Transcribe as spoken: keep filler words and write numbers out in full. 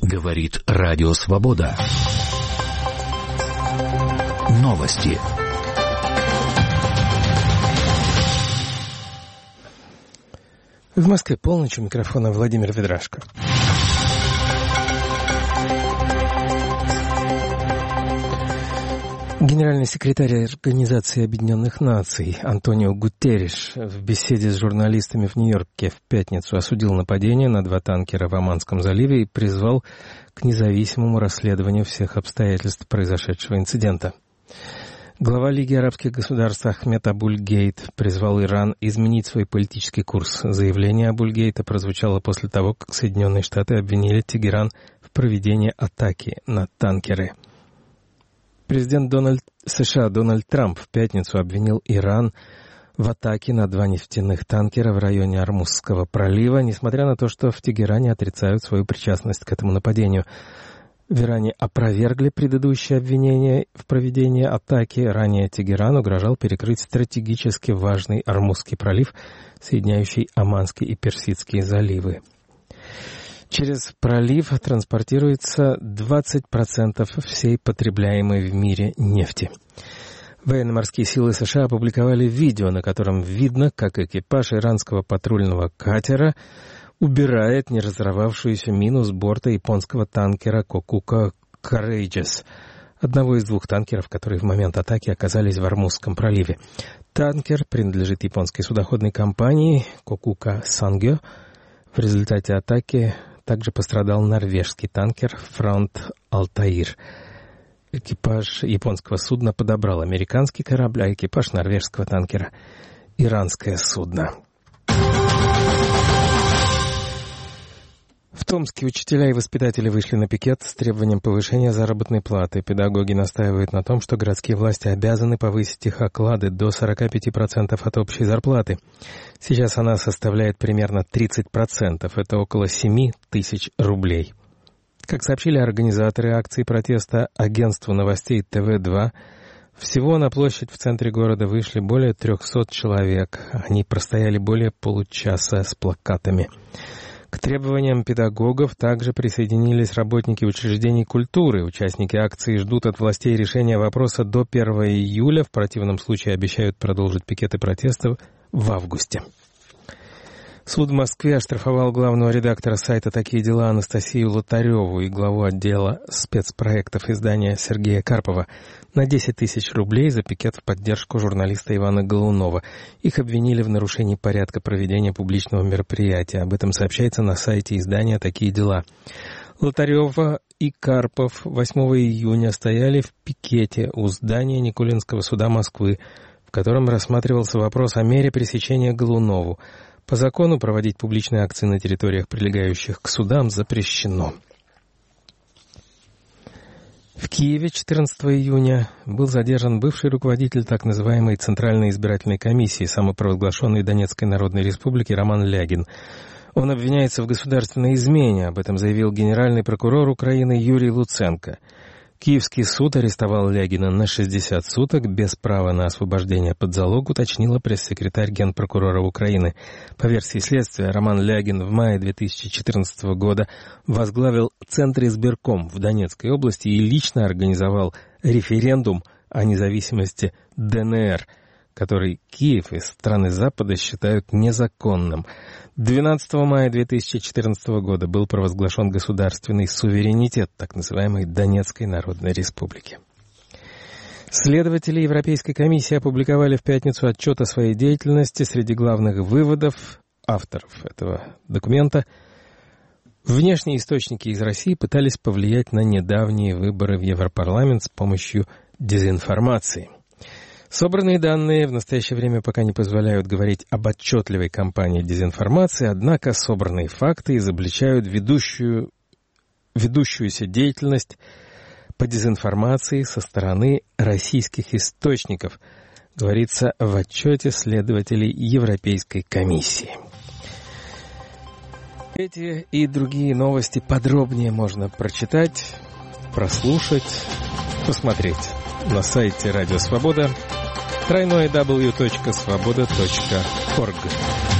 Говорит Радио Свобода. Новости. В Москве полночь, у микрофона Владимир Ведрашко. Генеральный секретарь Организации Объединенных Наций Антонио Гутерриш в беседе с журналистами в Нью-Йорке в пятницу осудил нападение на два танкера в Оманском заливе и призвал к независимому расследованию всех обстоятельств произошедшего инцидента. Глава Лиги арабских государств Ахмед Абуль-Гейт призвал Иран изменить свой политический курс. Заявление Абуль-Гейта прозвучало после того, как Соединенные Штаты обвинили Тегеран в проведении атаки на танкеры. Президент Дональд, США Дональд Трамп в пятницу обвинил Иран в атаке на два нефтяных танкера в районе Ормузского пролива, несмотря на то, что в Тегеране отрицают свою причастность к этому нападению. В Иране опровергли предыдущие обвинения в проведении атаки. Ранее Тегеран угрожал перекрыть стратегически важный Ормузский пролив, соединяющий Оманский и Персидские заливы. Через пролив транспортируется двадцать процентов всей потребляемой в мире нефти. Военно-морские силы США опубликовали видео, на котором видно, как экипаж иранского патрульного катера убирает неразорвавшуюся мину с борта японского танкера «Кокука Courageous», одного из двух танкеров, которые в момент атаки оказались в Ормузском проливе. Танкер принадлежит японской судоходной компании «Кокука Сангё». В результате атаки также пострадал норвежский танкер «Фронт Алтаир». Экипаж японского судна подобрал американский корабль, а экипаж норвежского танкера — иранское судно. В Томске учителя и воспитатели вышли на пикет с требованием повышения заработной платы. Педагоги настаивают на том, что городские власти обязаны повысить их оклады до сорок пять процентов от общей зарплаты. Сейчас она составляет примерно тридцать процентов. Это около семь тысяч рублей. Как сообщили организаторы акции протеста агентству новостей тэ вэ два, всего на площадь в центре города вышли более трехсот человек. Они простояли более получаса с плакатами. К требованиям педагогов также присоединились работники учреждений культуры. Участники акции ждут от властей решения вопроса до первого июля. В противном случае обещают продолжить пикеты протестов в августе. Суд в Москве оштрафовал главного редактора сайта «Такие дела» Анастасию Лотареву и главу отдела спецпроектов издания Сергея Карпова на десять тысяч рублей за пикет в поддержку журналиста Ивана Голунова. Их обвинили в нарушении порядка проведения публичного мероприятия. Об этом сообщается на сайте издания «Такие дела». Лотарева и Карпов восьмого июня стояли в пикете у здания Никулинского суда Москвы, в котором рассматривался вопрос о мере пресечения Голунову. По закону проводить публичные акции на территориях, прилегающих к судам, запрещено. В Киеве четырнадцатого июня был задержан бывший руководитель так называемой Центральной избирательной комиссии самопровозглашенной Донецкой Народной Республики Роман Лягин. Он обвиняется в государственной измене, об этом заявил генеральный прокурор Украины Юрий Луценко. Киевский суд арестовал Лягина на шестьдесят суток без права на освобождение под залог, уточнила пресс-секретарь Генпрокурора Украины. По версии следствия, Роман Лягин в мае две тысячи четырнадцатого года возглавил Центр избирком в Донецкой области и лично организовал референдум о независимости дэ эн эр, который Киев и страны Запада считают незаконным. двенадцатого мая две тысячи четырнадцатого года был провозглашен государственный суверенитет так называемой Донецкой Народной Республики. Следователи Европейской комиссии опубликовали в пятницу отчет о своей деятельности. Среди главных выводов авторов этого документа: внешние источники из России пытались повлиять на недавние выборы в Европарламент с помощью дезинформации. Собранные данные в настоящее время пока не позволяют говорить об отчетливой кампании дезинформации, однако собранные факты изобличают ведущую, ведущуюся деятельность по дезинформации со стороны российских источников, говорится в отчете следователей Европейской комиссии. Эти и другие новости подробнее можно прочитать, прослушать, посмотреть на сайте Радио Свобода, тройное дабл ю точка свобода точка орг.